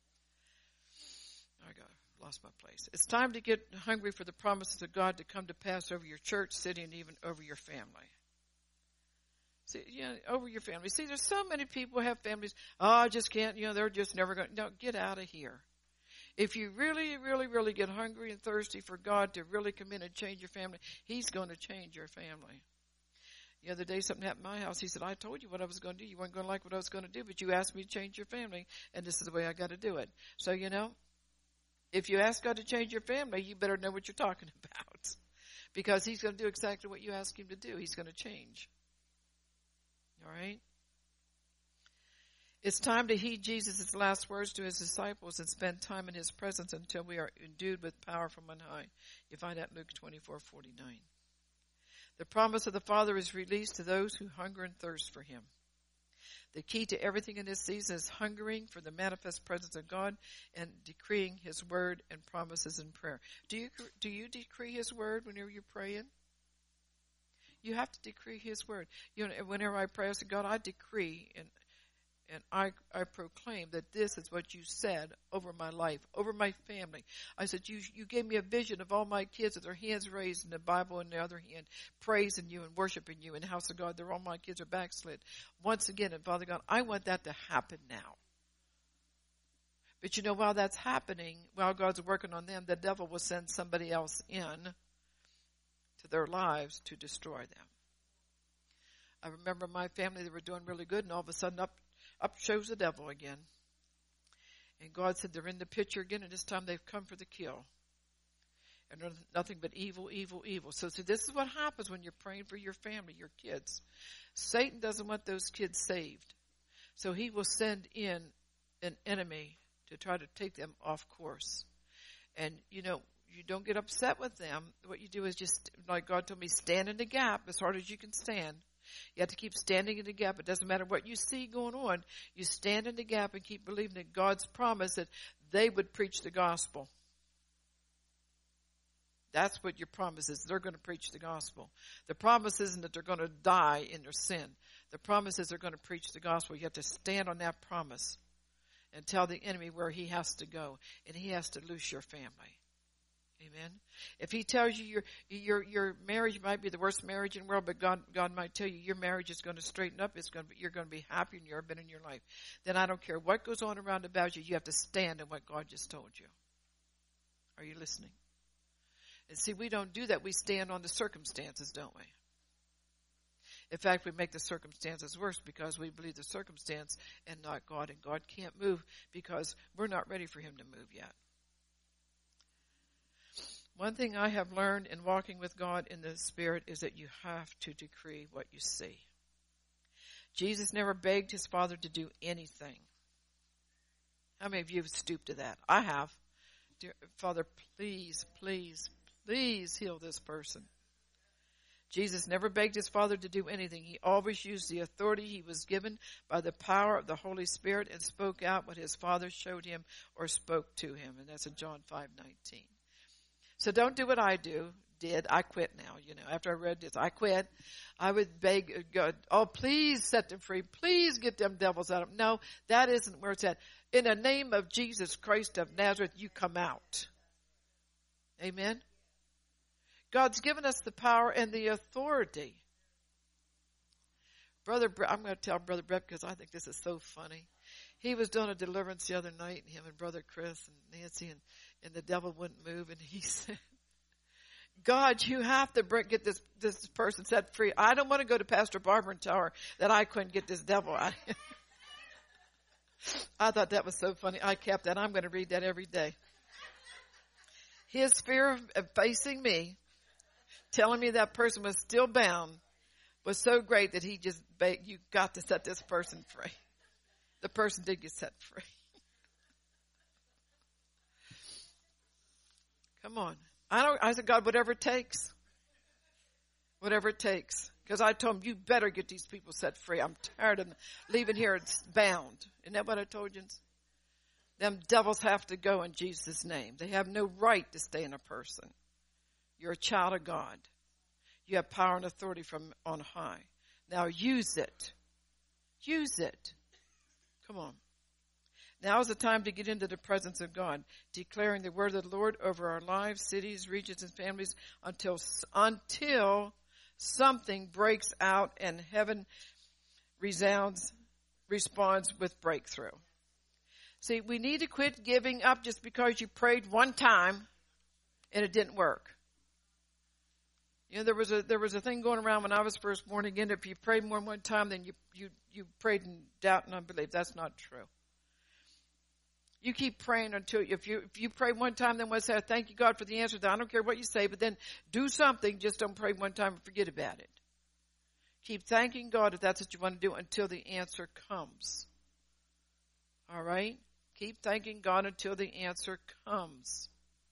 I got lost my place. It's time to get hungry for the promises of God to come to pass over your church, city, and even over your family. See, you know, over your family. See, there's so many people who have families. Oh, I just can't, you know, they're just never going to. No, get out of here. If you really, really, really get hungry and thirsty for God to really come in and change your family, He's going to change your family. The other day, something happened in my house. He said, I told you what I was going to do. You weren't going to like what I was going to do, but you asked me to change your family, and this is the way I got to do it. So, you know, if you ask God to change your family, you better know what you're talking about, because He's going to do exactly what you ask Him to do. He's going to change. All right? It's time to heed Jesus' last words to His disciples and spend time in His presence until we are endued with power from on high. You find that in Luke twenty-four forty-nine. The promise of the Father is released to those who hunger and thirst for Him. The key to everything in this season is hungering for the manifest presence of God and decreeing His word and promises in prayer. Do you, do you decree His word whenever you're praying? You have to decree His word. You know, whenever I pray, I say, God, I decree and And I, I proclaim that this is what you said over my life, over my family. I said, you, you gave me a vision of all my kids with their hands raised in the Bible and the other hand, praising you and worshiping you in the house of God. They're all my kids are backslid. Once again, and Father God, I want that to happen now. But you know, while that's happening, while God's working on them, the devil will send somebody else in to their lives to destroy them. I remember my family, they were doing really good, and all of a sudden up Up shows the devil again. And God said they're in the picture again, and this time they've come for the kill. And they're nothing but evil, evil, evil. So see, this is what happens when you're praying for your family, your kids. Satan doesn't want those kids saved. So he will send in an enemy to try to take them off course. And, you know, you don't get upset with them. What you do is just, like God told me, stand in the gap as hard as you can stand. You have to keep standing in the gap. It doesn't matter what you see going on. You stand in the gap and keep believing that God's promise that they would preach the gospel. That's what your promise is. They're going to preach the gospel. The promise isn't that they're going to die in their sin. The promise is they're going to preach the gospel. You have to stand on that promise and tell the enemy where he has to go, and he has to loose your family. Amen. If he tells you your your your marriage might be the worst marriage in the world, but God God might tell you your marriage is going to straighten up, it's going to be, you're going to be happier than you've ever been in your life, then I don't care what goes on around about you. You have to stand in what God just told you. Are you listening? And see, we don't do that. We stand on the circumstances, don't we? In fact, we make the circumstances worse because we believe the circumstance and not God, and God can't move because we're not ready for Him to move yet. One thing I have learned in walking with God in the Spirit is that you have to decree what you see. Jesus never begged His Father to do anything. How many of you have stooped to that? I have. Dear Father, please, please, please heal this person. Jesus never begged His Father to do anything. He always used the authority He was given by the power of the Holy Spirit and spoke out what His Father showed Him or spoke to Him. And that's in John five nineteen. So don't do what I do, did. I quit now, you know. After I read this, I quit. I would beg God, oh, please set them free. Please get them devils out of them. No, that isn't where it's at. In the name of Jesus Christ of Nazareth, you come out. Amen? God's given us the power and the authority. Brother, I'm going to tell Brother Brett because I think this is so funny. He was doing a deliverance the other night, him and Brother Chris and Nancy, and, and the devil wouldn't move. And he said, God, you have to bring, get this, this person set free. I don't want to go to Pastor Barbara and tell her that I couldn't get this devil out. I thought that was so funny. I kept that. I'm going to read that every day. His fear of facing me, telling me that person was still bound, was so great that he just begged, you got to set this person free. The person did get set free. Come on. I don't, I said, God, whatever it takes. Whatever it takes. Because I told him, you better get these people set free. I'm tired of them leaving here it's bound. Isn't that what I told you? Them devils have to go in Jesus' name. They have no right to stay in a person. You're a child of God. You have power and authority from on high. Now use it. Use it. Come on. Now is the time to get into the presence of God, declaring the word of the Lord over our lives, cities, regions, and families until, until something breaks out and heaven resounds, responds with breakthrough. See, we need to quit giving up just because you prayed one time and it didn't work. You know, there was a there was a thing going around when I was first born again. If you prayed more than one time, then you you you prayed in doubt and unbelief. That's not true. You keep praying until if you if you pray one time, then we'll say, "Thank you, God, for the answer." I don't care what you say, but then do something. Just don't pray one time and forget about it. Keep thanking God if that's what you want to do until the answer comes. All right? Keep thanking God until the answer comes.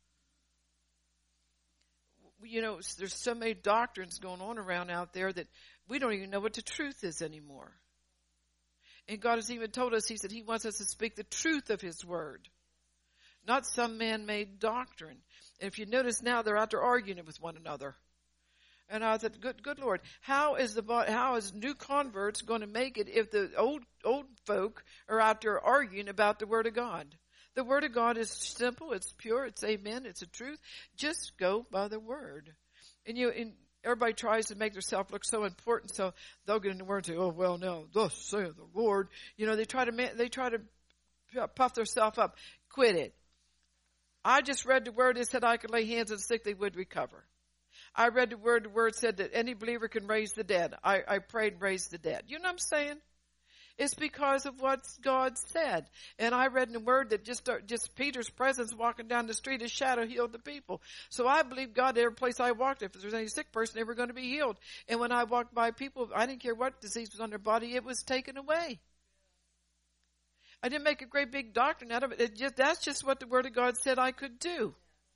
You know, there's so many doctrines going on around out there that we don't even know what the truth is anymore. And God has even told us, he said he wants us to speak the truth of his word, not some man-made doctrine. And if you notice now, they're out there arguing with one another. And I said, good, good Lord, how is the, how is new converts going to make it if the old, old folk are out there arguing about the word of God? The word of God is simple, it's pure, it's amen, it's the truth. Just go by the word. And you, and everybody tries to make themselves look so important, so they'll get in the word and say, "Oh well, no, thus saith the Lord." You know, they try to they try to puff themselves up. Quit it. I just read the word. It said I could lay hands on the sick; they would recover. I read the word. The word said that any believer can raise the dead. I, I prayed and raised the dead. You know what I'm saying? It's because of what God said. And I read in the word that just just Peter's presence walking down the street, his shadow healed the people. So I believe God, every place I walked, if there was any sick person, they were going to be healed. And when I walked by people, I didn't care what disease was on their body, it was taken away. I didn't make a great big doctrine out of it. It just, that's just what the word of God said I could do.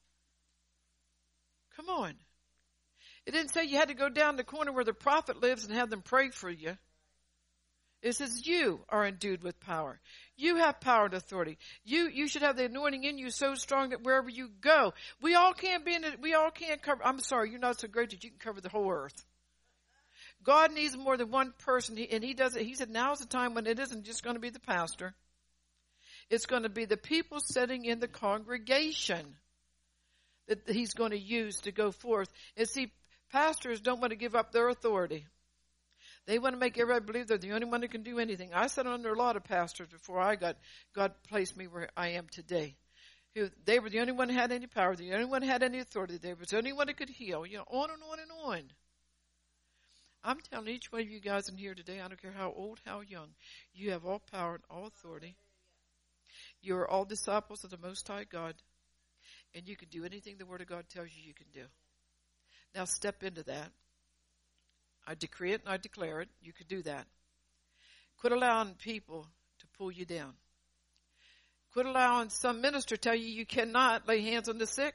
Come on. It didn't say you had to go down the corner where the prophet lives and have them pray for you. It says you are endued with power. You have power and authority. You you should have the anointing in you so strong that wherever you go, we all can't be in it. We all can't cover. I'm sorry, you're not so great that you can cover the whole earth. God needs more than one person, and He does it. He said, "Now's the time when it isn't just going to be the pastor. It's going to be the people sitting in the congregation that He's going to use to go forth." And see, pastors don't want to give up their authority. They want to make everybody believe they're the only one that can do anything. I sat under a lot of pastors before I got, God placed me where I am today. Who, they were the only one who had any power, the only one who had any authority. They were the only one that could heal. You know, on and on and on. I'm telling each one of you guys in here today, I don't care how old, how young, you have all power and all authority. You are all disciples of the Most High God, and you can do anything the Word of God tells you you can do. Now step into that. I decree it and I declare it. You could do that. Quit allowing people to pull you down. Quit allowing some minister tell you you cannot lay hands on the sick.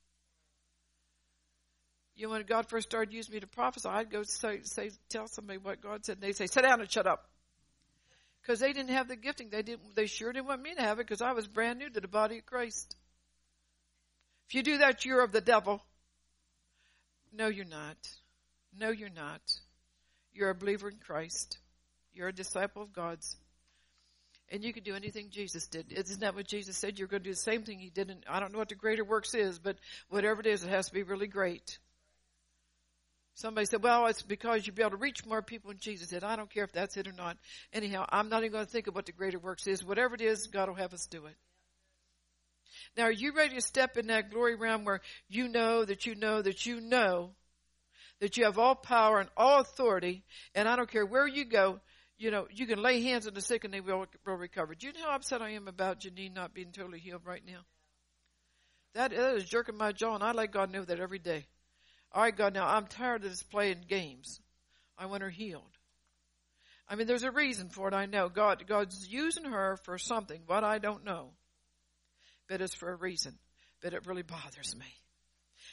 You know, when God first started using me to prophesy, I'd go say, say, tell somebody what God said, and they'd say, "Sit down and shut up." Because they didn't have the gifting. They didn't. They sure didn't want me to have it because I was brand new to the body of Christ. If you do that, you're of the devil. No, you're not. No, you're not. You're a believer in Christ. You're a disciple of God's. And you can do anything Jesus did. Isn't that what Jesus said? You're going to do the same thing He did. In, I don't know what the greater works is, but whatever it is, it has to be really great. Somebody said, "Well, it's because you'll be able to reach more people." And Jesus said, "I don't care if that's it or not. Anyhow, I'm not even going to think of what the greater works is. Whatever it is, God will have us do it." Now, are you ready to step in that glory realm where you know that you know that you know that you have all power and all authority, and I don't care where you go, you know, you can lay hands on the sick and they will, will recover. Do you know how upset I am about Janine not being totally healed right now? That, that is jerking my jaw, and I let God know that every day. All right, God, now I'm tired of this playing games. I want her healed. I mean, there's a reason for it, I know. God, God's using her for something, but I don't know. But it's for a reason. But it really bothers me.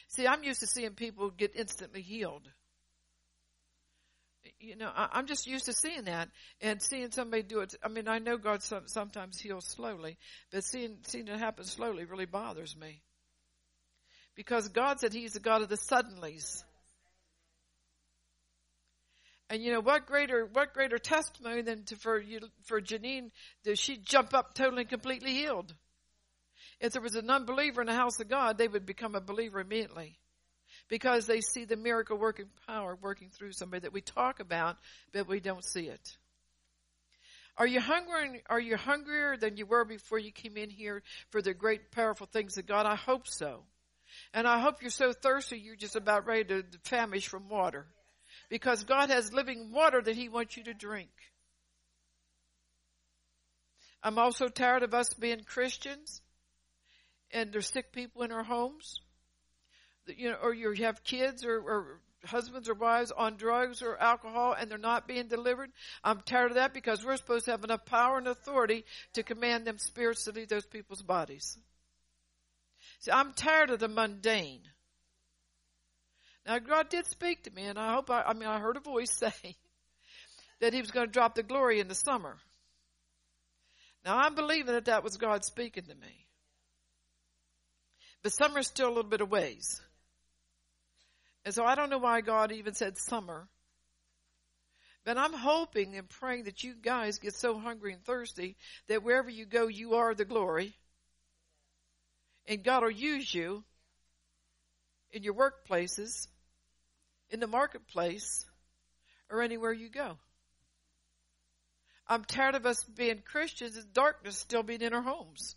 See, I'm used to seeing people get instantly healed. You know, I, I'm just used to seeing that and seeing somebody do it. I mean, I know God some, sometimes heals slowly, but seeing, seeing it happen slowly really bothers me. Because God said he's the God of the suddenlies. And you know, what greater, what greater testimony than to, for you, for Janine, that she jump up totally and completely healed. If there was an unbeliever in the house of God, they would become a believer immediately. Because they see the miracle working power working through somebody that we talk about, but we don't see it. Are you hungry? Are you hungrier than you were before you came in here for the great, powerful things of God? I hope so. And I hope you're so thirsty you're just about ready to famish from water. Because God has living water that he wants you to drink. I'm also tired of us being Christians and there's sick people in our homes. You know, or you have kids or, or husbands or wives on drugs or alcohol and they're not being delivered. I'm tired of that because we're supposed to have enough power and authority to command them spirits to leave those people's bodies. See, I'm tired of the mundane. Now, God did speak to me, and I hope I, I mean, I heard a voice say that he was going to drop the glory in the summer. Now, I'm believing that that was God speaking to me. But summer's still a little bit of ways. And so I don't know why God even said summer. But I'm hoping and praying that you guys get so hungry and thirsty that wherever you go, you are the glory. And God will use you in your workplaces, in the marketplace, or anywhere you go. I'm tired of us being Christians and darkness still being in our homes.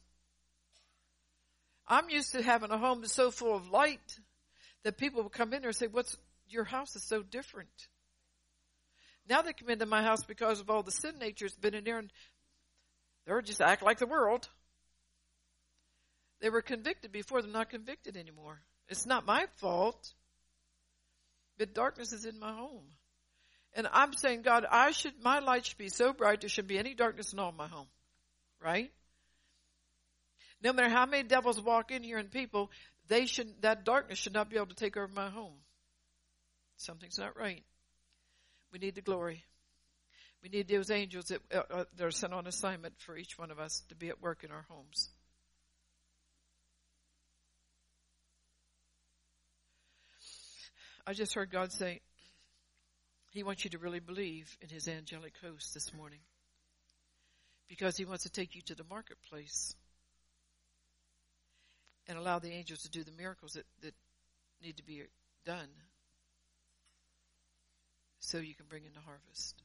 I'm used to having a home that's so full of light that people will come in there and say, "What's your house is so different." Now they come into my house because of all the sin nature that's been in there, and they're just act like the world. They were convicted before; they're not convicted anymore. It's not my fault, but darkness is in my home. And I'm saying, God, I should, my light should be so bright, there shouldn't be any darkness in all my home. Right? No matter how many devils walk in here and people, they should, that darkness should not be able to take over my home. Something's not right. We need the glory. We need those angels that, uh, that are sent on assignment for each one of us to be at work in our homes. I just heard God say, he wants you to really believe in his angelic host this morning. Because he wants to take you to the marketplace and allow the angels to do the miracles that, that need to be done so you can bring in the harvest.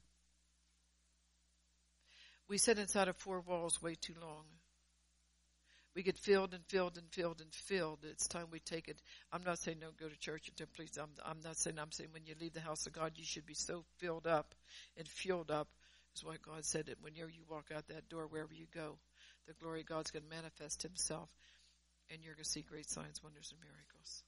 We sit inside of four walls way too long. We get filled and filled and filled and filled. It's time we take it. I'm not saying don't go to church until please. I'm, I'm not saying, I'm saying when you leave the house of God, you should be so filled up and fueled up. That's why God said that whenever you walk out that door, wherever you go, the glory of God's going to manifest himself and you're going to see great signs, wonders, and miracles.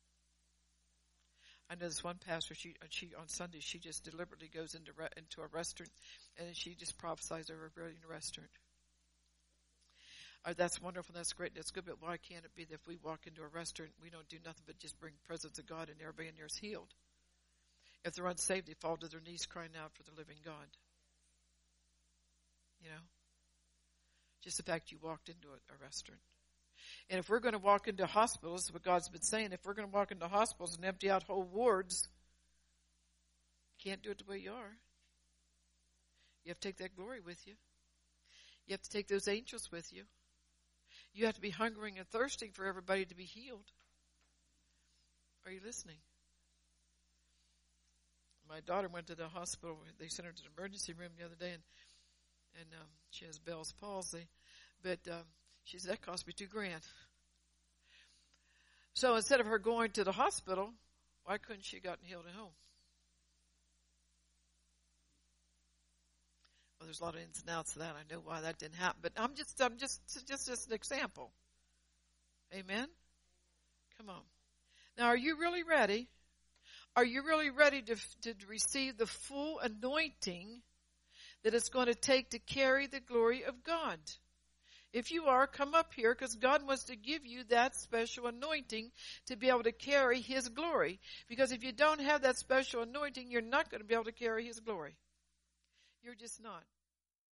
I know this one pastor, she, she on Sunday, she just deliberately goes into, re, into a restaurant and she just prophesies over a brilliant restaurant. Oh, that's wonderful. That's great. That's good. But why can't it be that if we walk into a restaurant, we don't do nothing but just bring the presence of God and everybody in there is healed? If they're unsaved, they fall to their knees crying out for the living God. You know? Just the fact you walked into a, a restaurant. And if we're going to walk into hospitals, what God's been saying, if we're going to walk into hospitals and empty out whole wards, you can't do it the way you are. You have to take that glory with you. You have to take those angels with you. You have to be hungering and thirsting for everybody to be healed. Are you listening? My daughter went to the hospital. They sent her to the emergency room the other day, and and um, she has Bell's palsy. But um, she said, that cost me two grand. So instead of her going to the hospital, why couldn't she have gotten healed at home? Well, there's a lot of ins and outs to that. I know why that didn't happen, but I'm just, I'm just, just, just an example. Amen. Come on. Now, are you really ready? Are you really ready to, to receive the full anointing that it's going to take to carry the glory of God? If you are, come up here, because God wants to give you that special anointing to be able to carry His glory. Because if you don't have that special anointing, you're not going to be able to carry His glory. You're just not.